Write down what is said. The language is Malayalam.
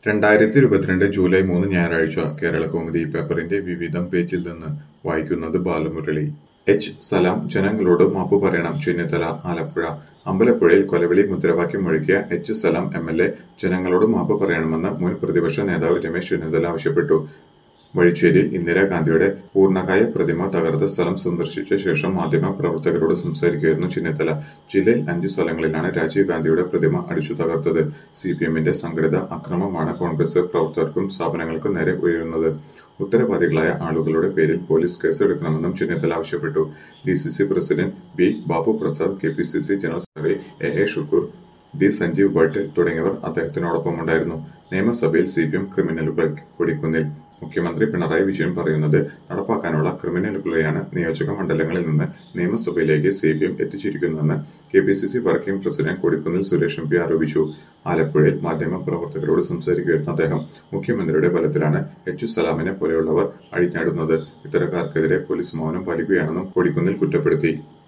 2022 ജൂലൈ 3 ഞായറാഴ്ച കേരളകൗമുദി പേപ്പറിന്റെ വിവിധം പേജിൽ നിന്ന് വായിക്കുന്നത് ബാലമുരളി. സലാം ജനങ്ങളോട് മാപ്പു പറയണം ചെന്നിത്തല ആലപ്പുഴ. അമ്പലപ്പുഴയിൽ കൊലവിളി മുദ്രാവാക്യം മുഴക്കിയ സലാം എം.എൽ.എ ജനങ്ങളോട് മാപ്പ് പറയണമെന്ന് മുൻ പ്രതിപക്ഷ നേതാവ് രമേശ് ചെന്നിത്തല ആവശ്യപ്പെട്ടു. വഴിച്ചേരിയിൽ ഇന്ദിരാഗാന്ധിയുടെ പൂർണ്ണകായ പ്രതിമ തകർത്ത സ്ഥലം സന്ദർശിച്ച ശേഷം മാധ്യമ പ്രവർത്തകരോട് സംസാരിക്കുകയായിരുന്നു ചെന്നിത്തല. ജില്ലയിൽ 5 സ്ഥലങ്ങളിലാണ് രാജീവ് ഗാന്ധിയുടെ പ്രതിമ അടിച്ചു തകർത്തത്. സിപിഎമ്മിന്റെ സംഘടിത അക്രമമാണ് കോൺഗ്രസ് പ്രവർത്തകർക്കും സ്ഥാപനങ്ങൾക്കും നേരെ ഉയരുന്നത്. ഉത്തരവാദികളായ ആളുകളുടെ പേരിൽ പോലീസ് കേസെടുക്കണമെന്നും ചെന്നിത്തല ആവശ്യപ്പെട്ടു. DCC president B Babu Prasad, KPCC general secretary A Shukoor, D Sanjeev Bhat തുടങ്ങിയവർ അദ്ദേഹത്തിനോടൊപ്പമുണ്ടായിരുന്നു. നിയമസഭയിൽ സിപിഎം ക്രിമിനലുകൾ കൊടിക്കുന്നിൽ. മുഖ്യമന്ത്രി പിണറായി വിജയൻ പറയുന്നത് നടപ്പാക്കാനുള്ള ക്രിമിനലുകളെയാണ് നിയോജക മണ്ഡലങ്ങളിൽ നിന്ന് നിയമസഭയിലേക്ക് സിപിഎം എത്തിച്ചിരിക്കുന്നതെന്ന് KPCC working president Kodikunnil Suresh MP ആരോപിച്ചു. ആലപ്പുഴയിൽ മാധ്യമ പ്രവർത്തകരോട് സംസാരിക്കുകയായിരുന്നു അദ്ദേഹം. മുഖ്യമന്ത്രിയുടെ ബലത്തിലാണ് സലാമിനെ പോലെയുള്ളവർ അഴിഞ്ഞാടുന്നത്. ഇത്തരക്കാർക്കെതിരെ പോലീസ് മൗനം പാലിക്കുകയാണെന്നും കൊടിക്കുന്നിൽ കുറ്റപ്പെടുത്തി.